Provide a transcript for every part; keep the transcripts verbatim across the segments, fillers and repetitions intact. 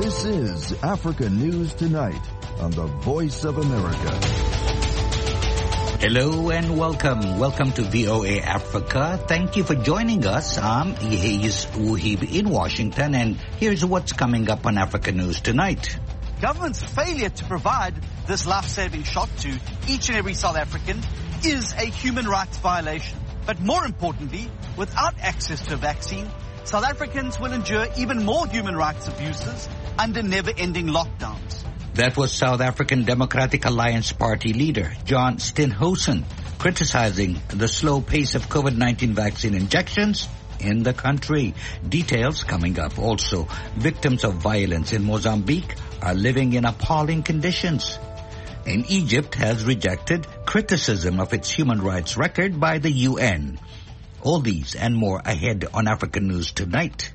This is Africa News Tonight on the Voice of America. Hello and welcome. Welcome to V O A Africa. Thank you for joining us. I'm Ihayis Uhib in Washington, and here's what's coming up on Africa News Tonight. Government's failure to provide this life-saving shot to each and every South African is a human rights violation. But more importantly, without access to a vaccine, South Africans will endure even more human rights abuses under never-ending lockdowns. That was South African Democratic Alliance Party leader John Steenhuisen criticizing the slow pace of COVID nineteen vaccine injections in the country. Details coming up. Also, victims of violence in Mozambique are living in appalling conditions. And Egypt has rejected criticism of its human rights record by the U N. All these and more ahead on African News Tonight.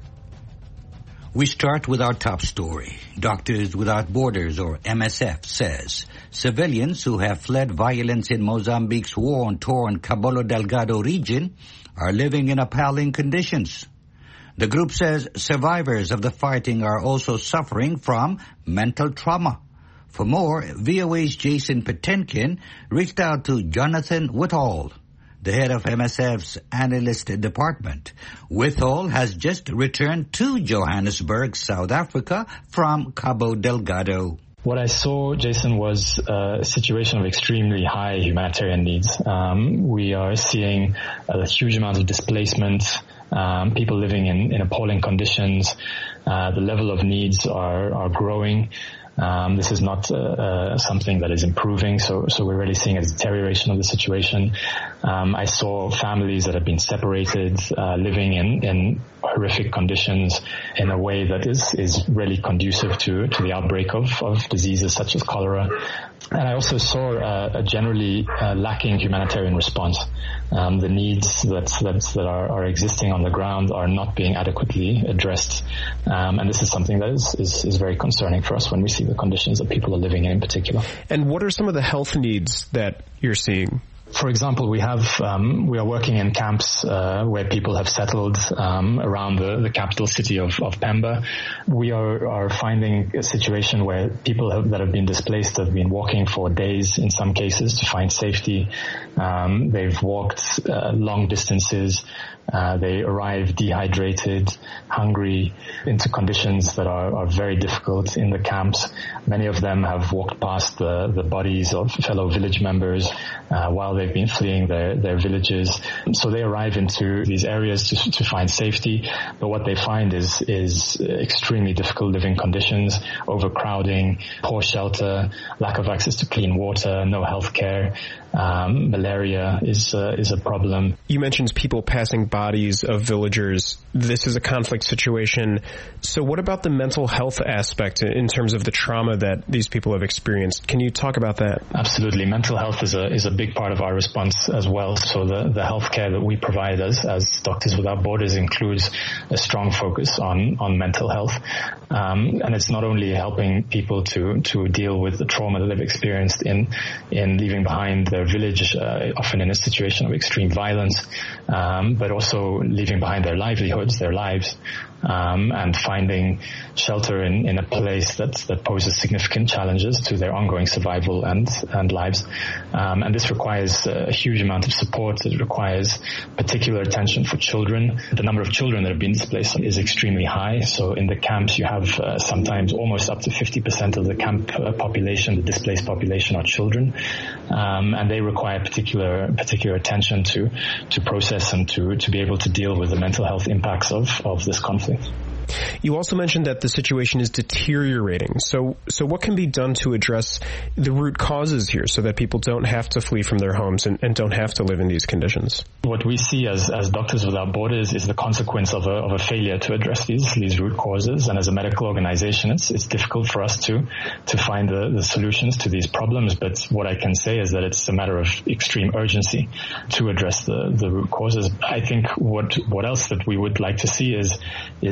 We start with our top story. Doctors Without Borders, or M S F, says civilians who have fled violence in Mozambique's war-torn Cabo Delgado region are living in appalling conditions. The group says survivors of the fighting are also suffering from mental trauma. For more, V O A's Jason Patenkin reached out to Jonathan Whitall, the head of M S F's analyst department. Whitall has just returned to Johannesburg, South Africa from Cabo Delgado. What I saw, Jason, was a situation of extremely high humanitarian needs. Um, we are seeing a huge amount of displacement, um, people living in, in appalling conditions. Uh, the level of needs are, are growing. Um, this is not uh, uh, something that is improving, so so we're really seeing a deterioration of the situation. Um, I saw families that have been separated, uh, living in, in horrific conditions in a way that is, is really conducive to, to the outbreak of, of diseases such as cholera. And I also saw uh, a generally uh, lacking humanitarian response. Um, the needs that that, that are, are existing on the ground are not being adequately addressed. Um, and this is something that is, is, is very concerning for us when we see the conditions that people are living in in particular. And what are some of the health needs that you're seeing? For example, we have um, we are working in camps uh, where people have settled um, around the, the capital city of, of Pemba. We are, are finding a situation where people have, that have been displaced have been walking for days in some cases to find safety. Um, they've walked uh, long distances. Uh, they arrive dehydrated, hungry, into conditions that are, are very difficult in the camps. Many of them have walked past the, the bodies of fellow village members uh, while they've been fleeing their, their villages. So they arrive into these areas to, to find safety, but what they find is, is extremely difficult living conditions, overcrowding, poor shelter, lack of access to clean water, no health care. Um, malaria is uh, is a problem. You mentioned people passing bodies of villagers. This is a conflict situation. So what about the mental health aspect in terms of the trauma that these people have experienced? Can you talk about that? Absolutely. Mental health is a is a big part of our response as well. So the, the health care that we provide as, as Doctors Without Borders includes a strong focus on, on mental health. Um, and it's not only helping people to, to deal with the trauma that they've experienced in, in leaving behind their village, uh, often in a situation of extreme violence, um, but also leaving behind their livelihoods, their lives, um, and finding shelter in, in a place that, that poses significant challenges to their ongoing survival and, and lives. Um, and this requires a huge amount of support. It requires particular attention for children. The number of children that have been displaced is extremely high. So in the camps, you have uh, sometimes almost up to fifty percent of the camp uh, population, the displaced population, are children. Um, and they require particular particular attention to to process and to, to be able to deal with the mental health impacts of, of this conflict. You also mentioned that the situation is deteriorating. So so what can be done to address the root causes here so that people don't have to flee from their homes and, and don't have to live in these conditions? What we see as, as Doctors Without Borders is the consequence of a, of a failure to address these, these root causes. And as a medical organization, it's, it's difficult for us to, to find the, the solutions to these problems. But what I can say is that it's a matter of extreme urgency to address the, the root causes. I think what, what else that we would like to see is, is that we're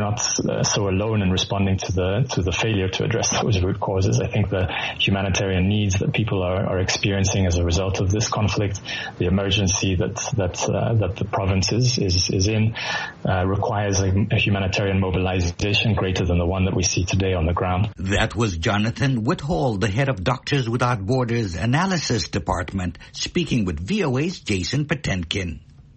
not uh, so alone in responding to the to the failure to address those root causes. I think the humanitarian needs that people are, are experiencing as a result of this conflict, the emergency that that uh, that the province is is, is in, uh, requires a, a humanitarian mobilization greater than the one that we see today on the ground. That was Jonathan Whithall, the head of Doctors Without Borders Analysis Department, speaking with V O A's Jason Patenkin.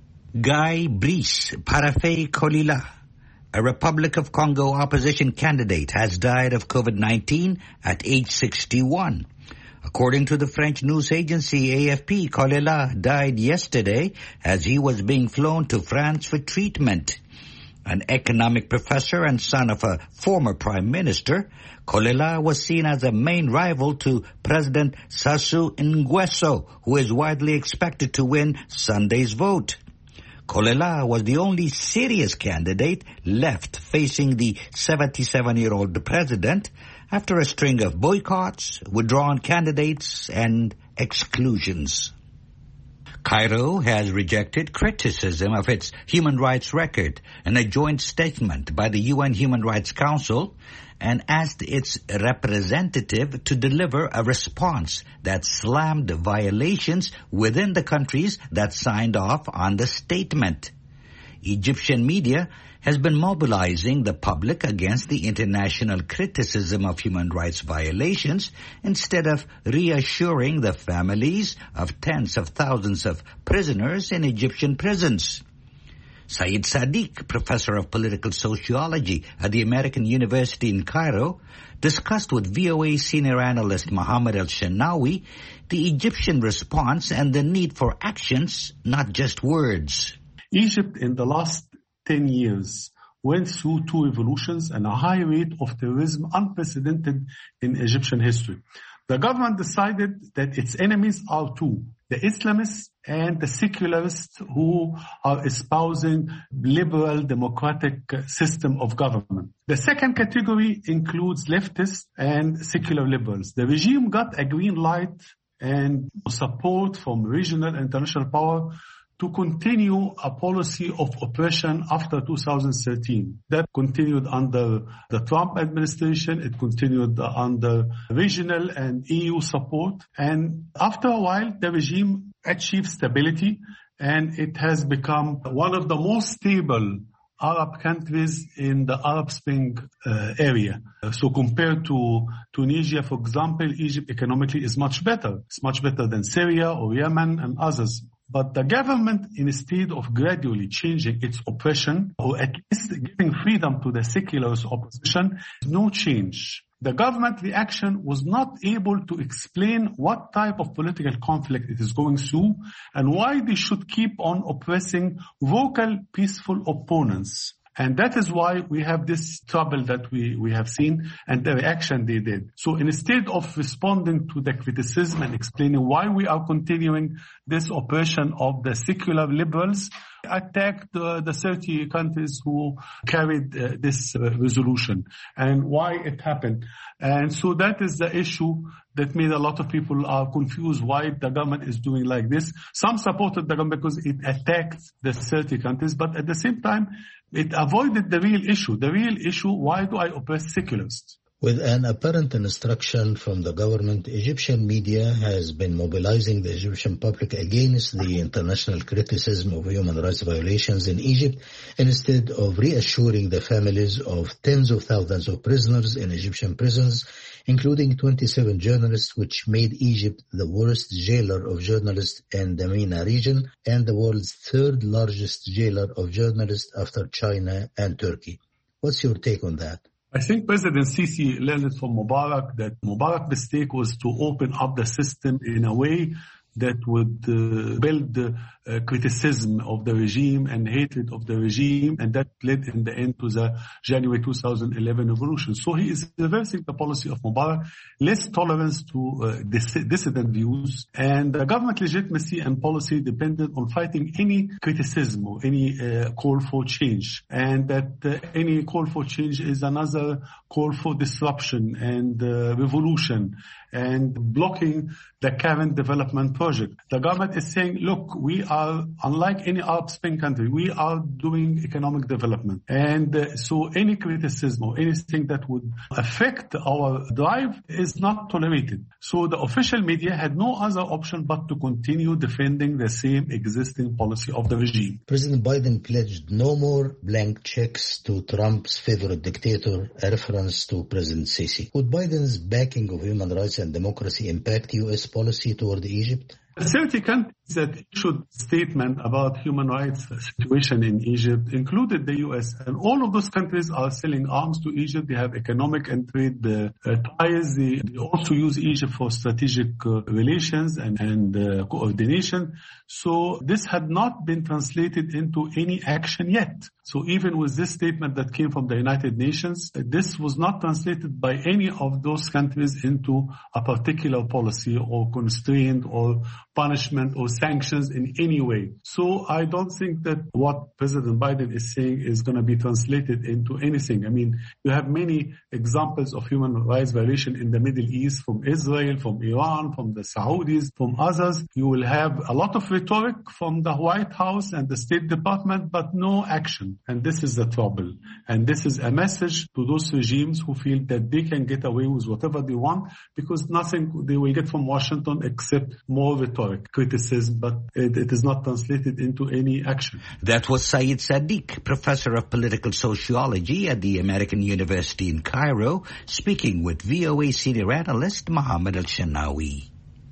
Guy Brice Parfait Kolila, a Republic of Congo opposition candidate, has died of COVID nineteen at age sixty-one. According to the French news agency A F P, Kolila died yesterday as he was being flown to France for treatment. An economic professor and son of a former prime minister, Kolila was seen as a main rival to President Sassou Nguesso, who is widely expected to win Sunday's vote. Kolila was the only serious candidate left facing the seventy-seven-year-old president after a string of boycotts, withdrawn candidates, and exclusions. Cairo has rejected criticism of its human rights record in a joint statement by the U N Human Rights Council and asked its representative to deliver a response that slammed violations within the countries that signed off on the statement. Egyptian media has been mobilizing the public against the international criticism of human rights violations instead of reassuring the families of tens of thousands of prisoners in Egyptian prisons. Saeed Sadiq, professor of political sociology at the American University in Cairo, discussed with V O A senior analyst Mohammed El-Shenawi the Egyptian response and the need for actions, not just words. Egypt in the last ten years went through two revolutions and a high rate of terrorism unprecedented in Egyptian history. The government decided that its enemies are two, the Islamists and the secularists who are espousing liberal democratic system of government. The second category includes leftists and secular liberals. The regime got a green light and support from regional and international power to continue a policy of oppression after two thousand thirteen. That continued under the Trump administration. It continued under regional and E U support. And after a while, the regime achieved stability, and it has become one of the most stable Arab countries in the Arab Spring uh, area. So compared to Tunisia, for example, Egypt economically is much better. It's much better than Syria or Yemen and others. But the government, instead of gradually changing its oppression, or at least giving freedom to the secular opposition, no change. The government reaction was not able to explain what type of political conflict it is going through and why they should keep on oppressing vocal, peaceful opponents. And that is why we have this trouble that we, we have seen and the reaction they did. So instead of responding to the criticism and explaining why we are continuing this oppression of the secular liberals, attacked uh, the thirty countries who carried uh, this uh, resolution and why it happened. And so that is the issue that made a lot of people are confused why the government is doing like this. Some supported the government because it attacked the thirty countries, but at the same time, it avoided the real issue. The real issue, why do I oppress secularists? With an apparent instruction from the government, Egyptian media has been mobilizing the Egyptian public against the international criticism of human rights violations in Egypt, instead of reassuring the families of tens of thousands of prisoners in Egyptian prisons, including twenty-seven journalists, which made Egypt the worst jailer of journalists in the MENA region and the world's third largest jailer of journalists after China and Turkey. What's your take on that? I think President Sisi learned from Mubarak that Mubarak's mistake was to open up the system in a way that would uh, build uh, criticism of the regime and hatred of the regime, and that led in the end to the January two thousand eleven revolution. So he is reversing the policy of Mubarak, less tolerance to uh, dis- dissident views, and the government legitimacy and policy depended on fighting any criticism or any uh, call for change, and that uh, any call for change is another call for disruption and uh, revolution. and blocking the current development project. The government is saying, look, we are, unlike any Arab Spring country, we are doing economic development. And uh, so any criticism or anything that would affect our drive is not tolerated. So the official media had no other option but to continue defending the same existing policy of the regime. President Biden pledged no more blank checks to Trump's favorite dictator, a reference to President Sisi. Would Biden's backing of human rights and democracy impact U S policy toward Egypt? thirty countries that issued statement about human rights situation in Egypt included the U S, and all of those countries are selling arms to Egypt. They have economic and trade uh, ties. They, they also use Egypt for strategic uh, relations and, and uh, coordination. So this had not been translated into any action yet. So even with this statement that came from the United Nations, this was not translated by any of those countries into a particular policy or constraint or punishment or sanctions in any way. So I don't think that what President Biden is saying is going to be translated into anything. I mean, you have many examples of human rights violation in the Middle East from Israel, from Iran, from the Saudis, from others. You will have a lot of rhetoric from the White House and the State Department, but no action. And this is the trouble. And this is a message to those regimes who feel that they can get away with whatever they want because nothing they will get from Washington except more rhetoric, criticism, but it, it is not translated into any action. That was Saeed Sadiq, professor of political sociology at the American University in Cairo, speaking with V O A senior analyst Mohammed Al-Shanawi.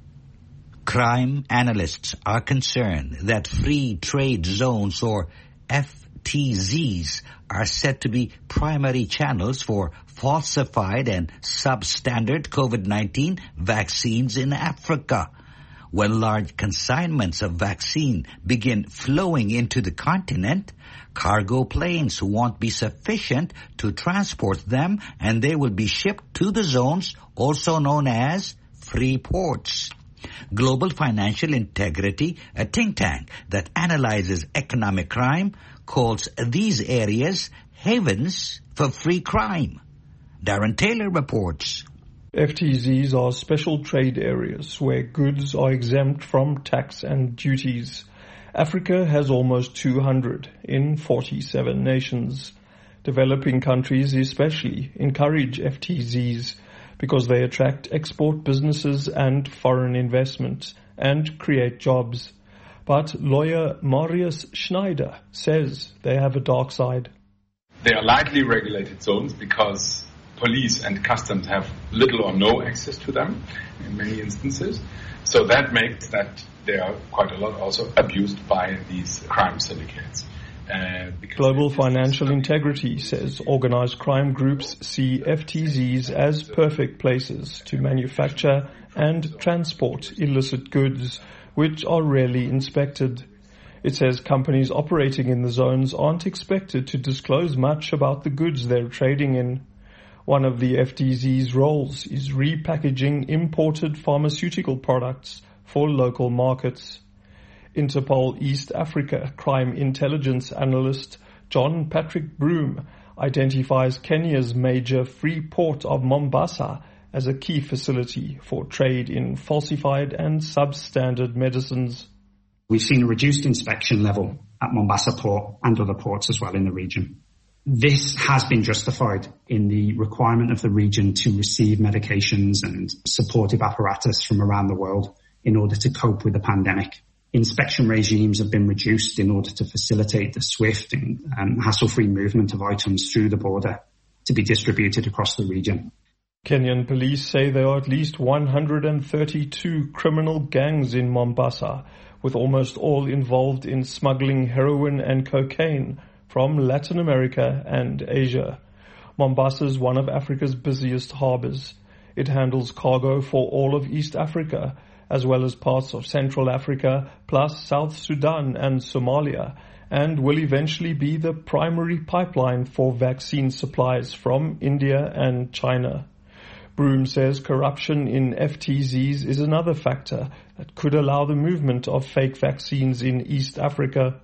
Crime analysts are concerned that free trade zones, or F T Zs, are said to be primary channels for falsified and substandard COVID nineteen vaccines in Africa. When large consignments of vaccine begin flowing into the continent, cargo planes won't be sufficient to transport them, and they will be shipped to the zones also known as free ports. Global Financial Integrity, a think tank that analyzes economic crime, calls these areas havens for free crime. Darren Taylor reports. F T Zs are special trade areas where goods are exempt from tax and duties. Africa has almost two hundred in forty-seven nations. Developing countries especially encourage F T Zs because they attract export businesses and foreign investment and create jobs. But lawyer Marius Schneider says they have a dark side. They are lightly regulated zones because police and customs have little or no access to them in many instances. So that makes that they are quite a lot also abused by these crime syndicates. Uh, Global Financial Integrity says organized crime groups see F T Zs as perfect places to manufacture and transport illicit goods, which are rarely inspected. It says companies operating in the zones aren't expected to disclose much about the goods they're trading in. One of the F T Z's roles is repackaging imported pharmaceutical products for local markets. Interpol East Africa crime intelligence analyst John Patrick Broom identifies Kenya's major free port of Mombasa as a key facility for trade in falsified and substandard medicines. We've seen a reduced inspection level at Mombasa Port and other ports as well in the region. This has been justified in the requirement of the region to receive medications and supportive apparatus from around the world in order to cope with the pandemic. Inspection regimes have been reduced in order to facilitate the swift and um, hassle-free movement of items through the border to be distributed across the region. Kenyan police say there are at least one hundred thirty-two criminal gangs in Mombasa, with almost all involved in smuggling heroin and cocaine from Latin America and Asia. Mombasa is one of Africa's busiest harbors. It handles cargo for all of East Africa, as well as parts of Central Africa, plus South Sudan and Somalia, and will eventually be the primary pipeline for vaccine supplies from India and China. Broom says corruption in F T Zs is another factor that could allow the movement of fake vaccines in East Africa.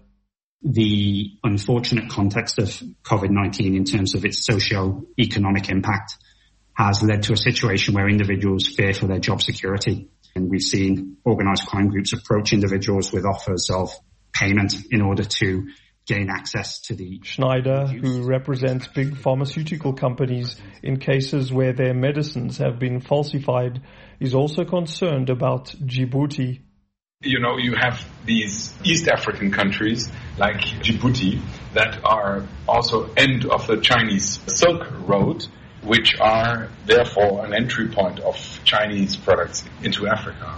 The unfortunate context of COVID nineteen in terms of its socio-economic impact has led to a situation where individuals fear for their job security. And we've seen organised crime groups approach individuals with offers of payment in order to gain access to the... Schneider, who represents big pharmaceutical companies in cases where their medicines have been falsified, is also concerned about Djibouti. You know, you have these East African countries like Djibouti that are also end of the Chinese Silk Road, which are therefore an entry point of Chinese products into Africa.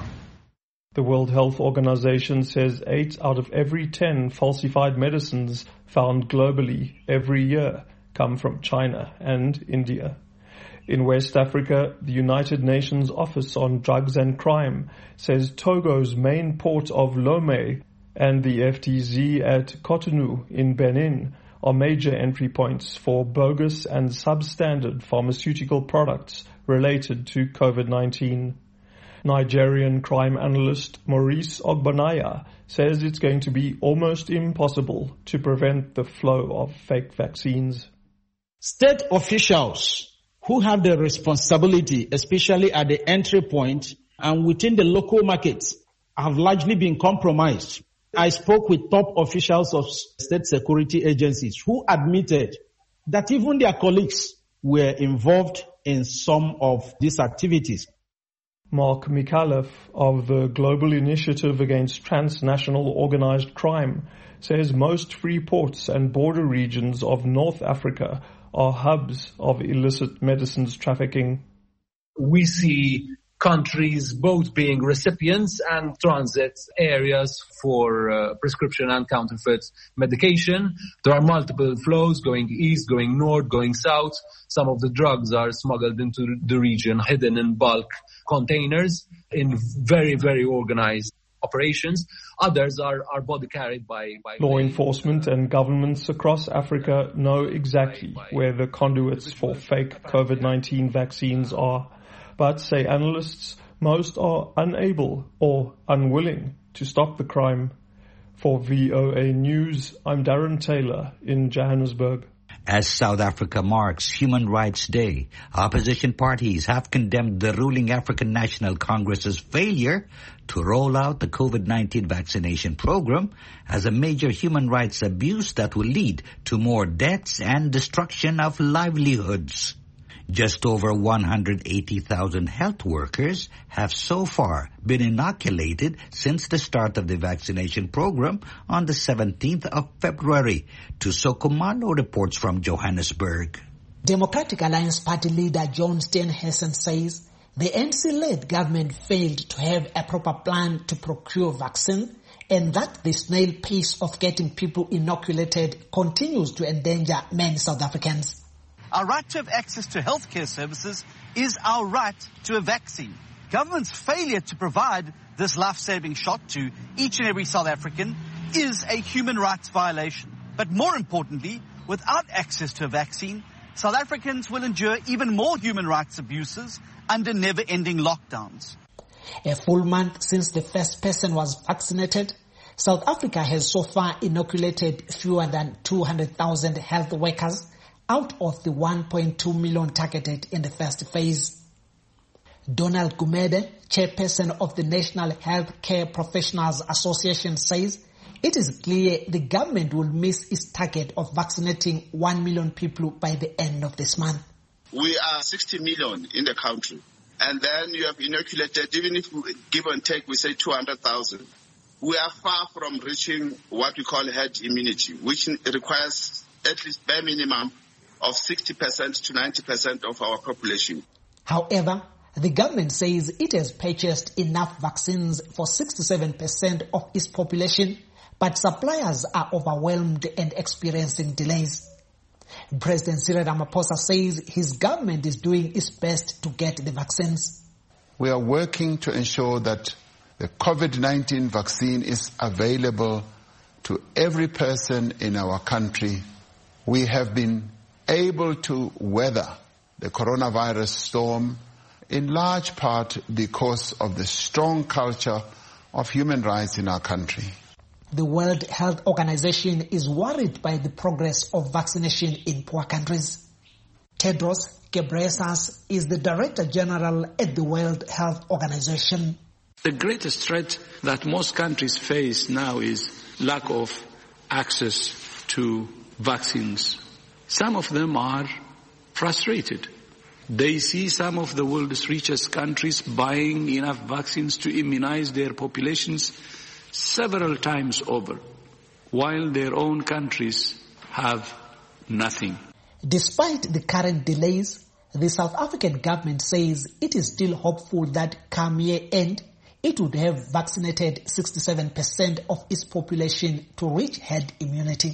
The World Health Organization says eight out of every ten falsified medicines found globally every year come from China and India. In West Africa, the United Nations Office on Drugs and Crime says Togo's main port of Lomé and the F T Z at Cotonou in Benin are major entry points for bogus and substandard pharmaceutical products related to COVID nineteen. Nigerian crime analyst Maurice Ogbonaya says it's going to be almost impossible to prevent the flow of fake vaccines. State officials who have the responsibility, especially at the entry point and within the local markets, have largely been compromised. I spoke with top officials of state security agencies who admitted that even their colleagues were involved in some of these activities. Mark Micallef of the Global Initiative Against Transnational Organized Crime says most free ports and border regions of North Africa are hubs of illicit medicines trafficking. We see countries both being recipients and transit areas for uh, prescription and counterfeit medication. There are multiple flows going east, going north, going south. Some of the drugs are smuggled into the region, hidden in bulk containers in very, very organized operations. Others are, are body carried by, by... Law enforcement and governments across Africa know exactly where the conduits for fake COVID nineteen vaccines are. But, say analysts, most are unable or unwilling to stop the crime. For V O A News, I'm Darren Taylor in Johannesburg. As South Africa marks Human Rights Day, opposition parties have condemned the ruling African National Congress's failure to roll out the COVID nineteen vaccination program as a major human rights abuse that will lead to more deaths and destruction of livelihoods. Just over one hundred eighty thousand health workers have so far been inoculated since the start of the vaccination program on the seventeenth of February. Tuso reports from Johannesburg. Democratic Alliance Party leader John Steenhuisen says the N C-led government failed to have a proper plan to procure vaccine and that the snail pace of getting people inoculated continues to endanger many South Africans. Our right to have access to healthcare services is our right to a vaccine. Government's failure to provide this life-saving shot to each and every South African is a human rights violation. But more importantly, without access to a vaccine, South Africans will endure even more human rights abuses under never-ending lockdowns. A full month since the first person was vaccinated, South Africa has so far inoculated fewer than two hundred thousand health workers out of the one point two million targeted in the first phase. Donald Gumede, chairperson of the National Healthcare Professionals Association, says it is clear the government will miss its target of vaccinating one million people by the end of this month. We are sixty million in the country, and then you have inoculated, even if we give and take, we say two hundred thousand. We are far from reaching what we call herd immunity, which requires at least bare minimum of sixty percent to ninety percent of our population. However, the government says it has purchased enough vaccines for sixty-seven percent of its population, but suppliers are overwhelmed and experiencing delays. President Cyril Ramaphosa says his government is doing its best to get the vaccines. We are working to ensure that the COVID nineteen vaccine is available to every person in our country. We have been able to weather the coronavirus storm in large part because of the strong culture of human rights in our country. The World Health Organization is worried by the progress of vaccination in poor countries. Tedros Ghebreyesus is the Director General at the World Health Organization. The greatest threat that most countries face now is lack of access to vaccines. Some of them are frustrated. They see some of the world's richest countries buying enough vaccines to immunize their populations several times over, while their own countries have nothing. Despite the current delays, the South African government says it is still hopeful that come year end, it would have vaccinated sixty-seven percent of its population to reach herd immunity.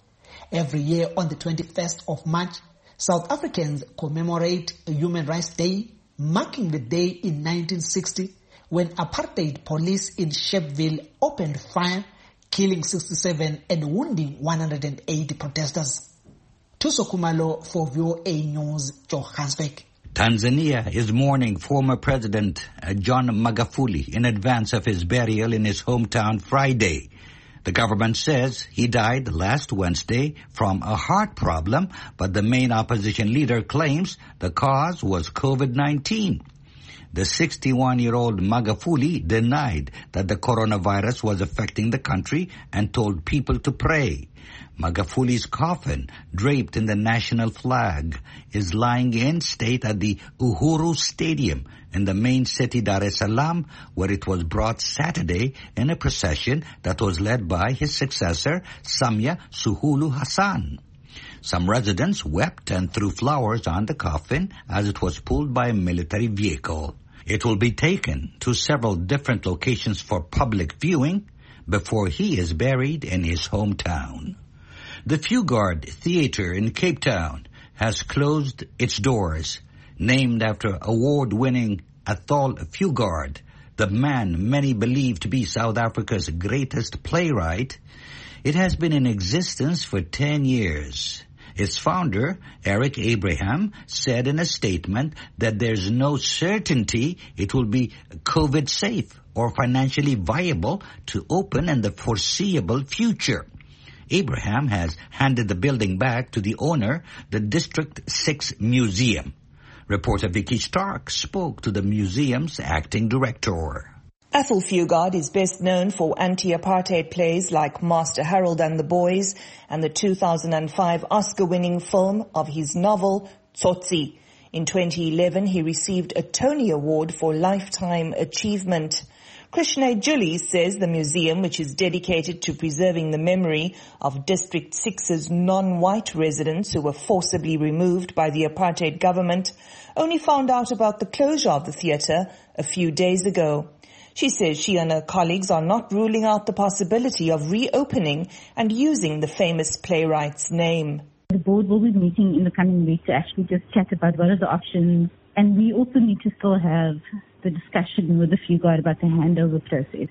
Every year on the twenty-first of March, South Africans commemorate Human Rights Day, marking the day in nineteen sixty when apartheid police in Sharpeville opened fire, killing sixty-seven and wounding one hundred eighty protesters. Tuso Kumalo for V O A News, Johannesburg. Tanzania is mourning former President John Magufuli in advance of his burial in his hometown Friday. The government says he died last Wednesday from a heart problem, but the main opposition leader claims the cause was COVID nineteen. The sixty-one-year-old Magufuli denied that the coronavirus was affecting the country and told people to pray. Magafuli's coffin, draped in the national flag, is lying in state at the Uhuru Stadium in the main city Dar es Salaam, where it was brought Saturday in a procession that was led by his successor, Samia Suluhu Hassan. Some residents wept and threw flowers on the coffin as it was pulled by a military vehicle. It will be taken to several different locations for public viewing before he is buried in his hometown. The Fugard Theatre in Cape Town has closed its doors. Named after award-winning Athol Fugard, the man many believe to be South Africa's greatest playwright, it has been in existence for ten years. Its founder, Eric Abraham, said in a statement that there's no certainty it will be COVID safe or financially viable to open in the foreseeable future. Abraham has handed the building back to the owner, the District six Museum. Reporter Vicky Stark spoke to the museum's acting director. Athol Fugard is best known for anti-apartheid plays like Master Harold and the Boys and the two thousand five Oscar-winning film of his novel, Tsotsi. In twenty eleven, he received a Tony Award for Lifetime Achievement. Krishna Julie says the museum, which is dedicated to preserving the memory of District six's non-white residents who were forcibly removed by the apartheid government, only found out about the closure of the theatre a few days ago. She says she and her colleagues are not ruling out the possibility of reopening and using the famous playwright's name. The board will be meeting in the coming week to actually just chat about what are the options, and we also need to still have the discussion with the Fugard about the handover process.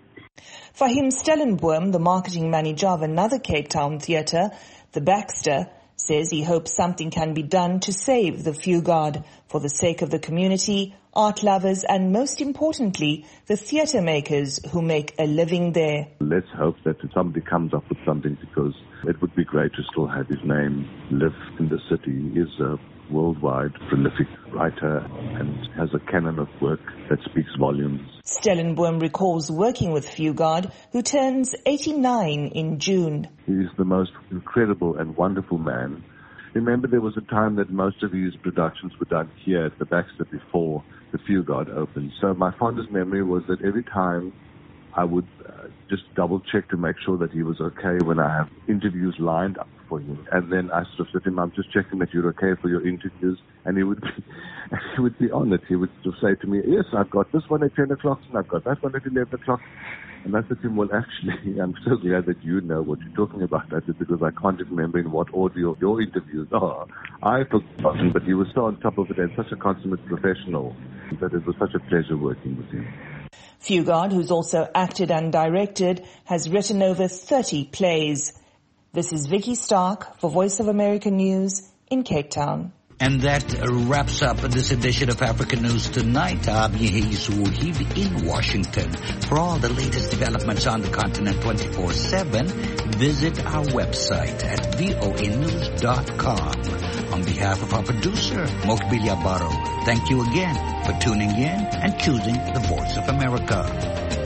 Fahim Stellenboom, the marketing manager of another Cape Town theatre, the Baxter, says he hopes something can be done to save the Fugard for the sake of the community, art lovers, and most importantly, the theatre makers who make a living there. Let's hope that somebody comes up with something, because it would be great to still have his name live in the city. He is a worldwide prolific writer and has a canon of work that speaks volumes. Stellenboom recalls working with Fugard, who turns eighty-nine in June. He is the most incredible and wonderful man. Remember, there was a time that most of his productions were done here at the Baxter before the Fugard opened. So my fondest memory was that every time I would uh, just double check to make sure that he was okay when I have interviews lined up for him. And then I sort of said to him, I'm just checking that you're okay for your interviews. And he would be, he would be on it. He would sort of say to me, yes, I've got this one at ten o'clock and I've got that one at eleven o'clock. And I said to him, well, actually, I'm so glad that you know what you're talking about. I said, because I can't remember in what order your, your interviews are. I forgot, but he was so on top of it and such a consummate professional that it was such a pleasure working with him. Fugard, who's also acted and directed, has written over thirty plays. This is Vicky Stark for Voice of America News in Cape Town. And that wraps up this edition of African News Tonight. I'm Yehi Suhib in Washington. For all the latest developments on the continent twenty-four seven, visit our website at voa news dot com. On behalf of our producer, Mokbilia Baro, thank you again for tuning in and choosing the Voice of America.